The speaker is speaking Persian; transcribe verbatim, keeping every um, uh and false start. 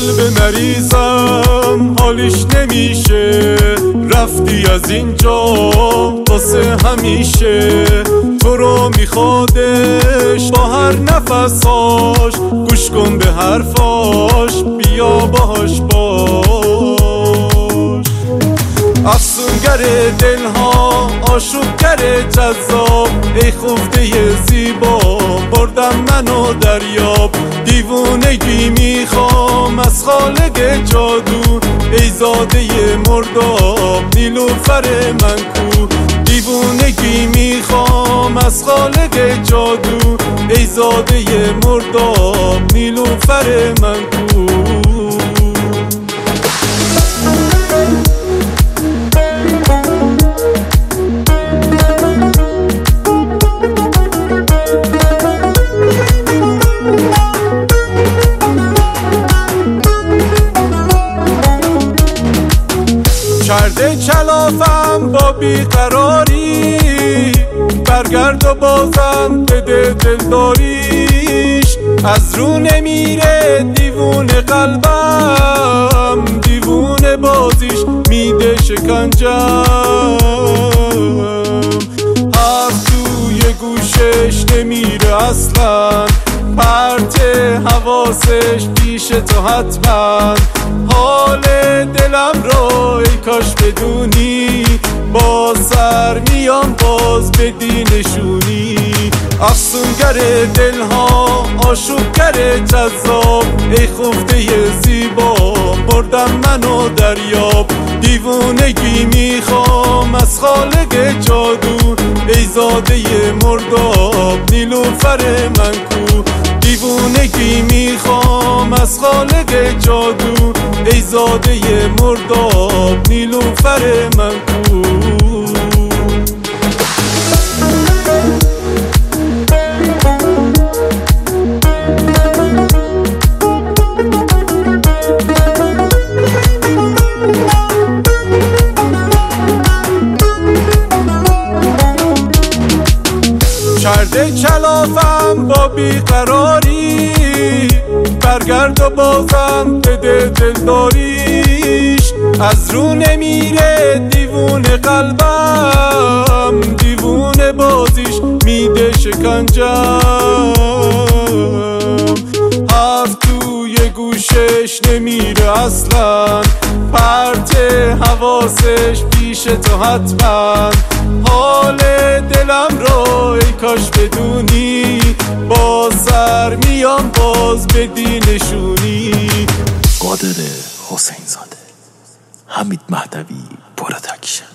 قلب مریضم حالش نمیشه، رفتی از اینجا واسه همیشه. تو رو میخوادش با هر نفساش، گوش کن به حرفاش، بیا باهاش باش. افسونگر دلها، آشوبگر جذاب، ای خفته زیبا بردم منو دریاب. دیوونگی میخوام از خالق جادو، ای زاده مرداب نیلوفر من کو. دیوونگی میخوام از خالق جادو، ای زاده مرداب نیلوفر من کو. کرده کلافم با بیقراری، برگرد و بازم بده دلداریش. از رو نمیره دیوونه قلبم، دیوونه بازیش میده شکنجم. حرف توی گوشش نمیره اصلا، پرت حواسش پیش تو حتما. حال دلم رو ای کاش بدونی، با سر میام باز بدی نشونی. افسونگر دلها، آشوبگر جذاب، ای خفته زیبا بردم منو دریاب. دیوونگی میخوام از خالق جادو، ای زاده مرداب نیلوفر من کو. دیوونگی میخوام از خالق جادو، ای زاده مرداب نیلوفر من کو. کرده کلافم با بیقراری، برگرد و بازم بده دلداریش. از رو نمیره دیوونه قلبم، دیوونه بازیش میده شکنجم. حرف توی گوشش نمیره اصلا، پرت حواسش پیش تو حتما. حال دلم رو ای کاش بدونی، با سر میام باز بدی نشونی. قادر حسین زاده، حمید مهدوی، پروداکشن.